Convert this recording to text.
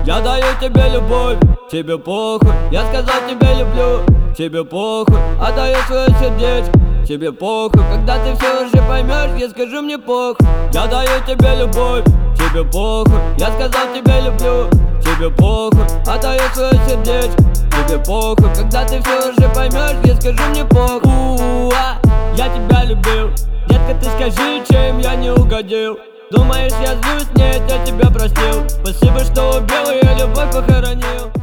Я даю тебе любовь, тебе похуй. Я сказал тебе люблю, тебе похуй. Отдаю свое сердечко, тебе похуй. Когда ты все уже поймешь, я скажу мне похуй. Я даю тебе любовь, тебе похуй. Я сказал тебе люблю, тебе похуй. Отдаю свое сердечко, тебе похуй. Когда ты все уже поймешь, я скажу мне похуй. Я тебя любил, детка, ты скажи, чем я не угодил. Думаешь, я злюсь? Нет, я тебя простил. Спасибо, что убил, я любовь похоронил.